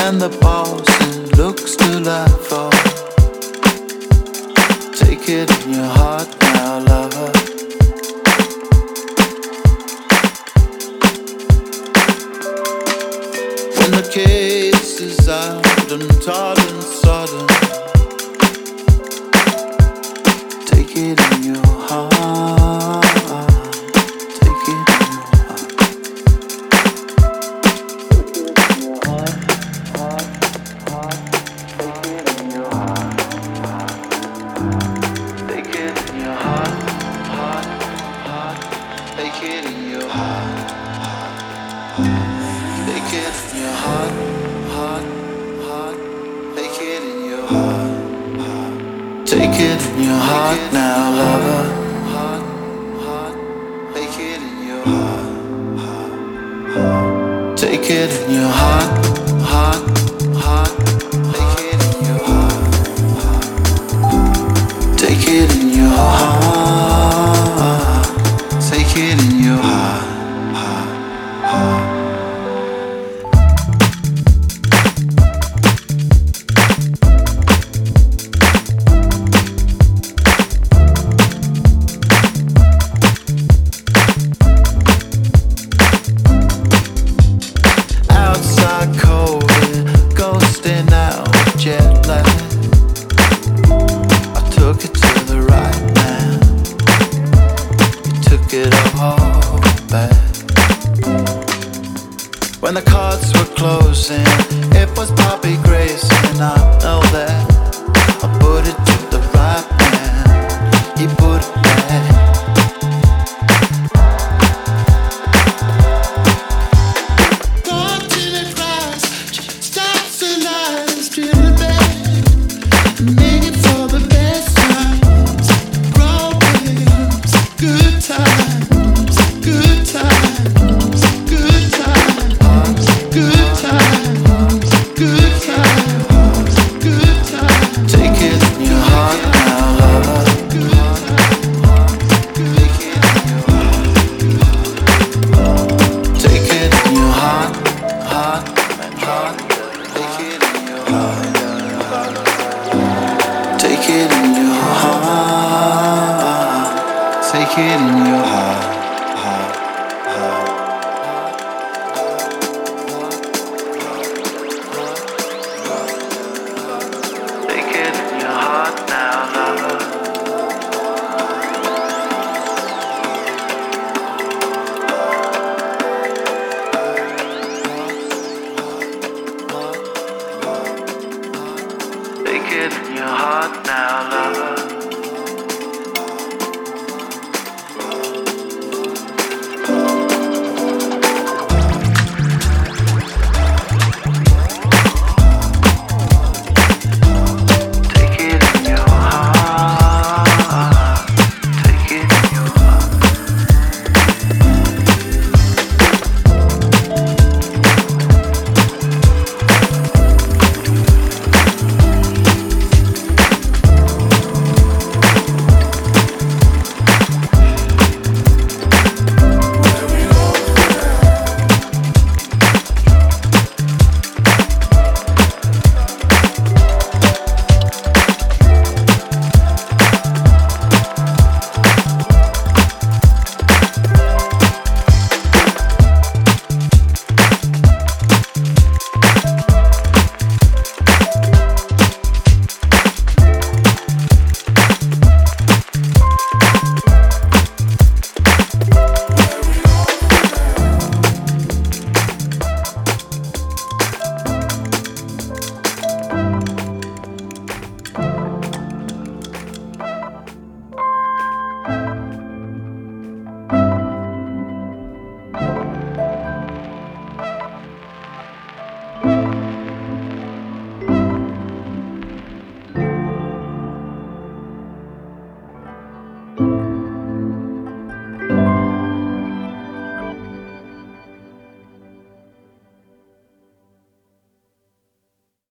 and the boss looks to laugh for. Take it in your heart now, lover. When the case is out and trodden sodden, take it in your heart. Take it in your heart. Take it in your heart, heart, heart. Take it in your heart, heart. Take it in your heart, heart, heart. Take it in your heart, heart. Take it in your heart now, lover. Heart, heart. Take it in your heart, heart, heart. Take it in your heart, heart, heart. Take it in your heart, heart. Take it in your heart. Take it in your heart, heart, heart. Outside cold, ghosting out jet lag. I took it to the right now. You took it all back. When the cards were closing, it was Bobby Grace, and I know that. I put it to the right man. He put it back. Take it in your heart. Take it in your heart, heart, heart. Take it in your heart now, lover. Take it in your heart.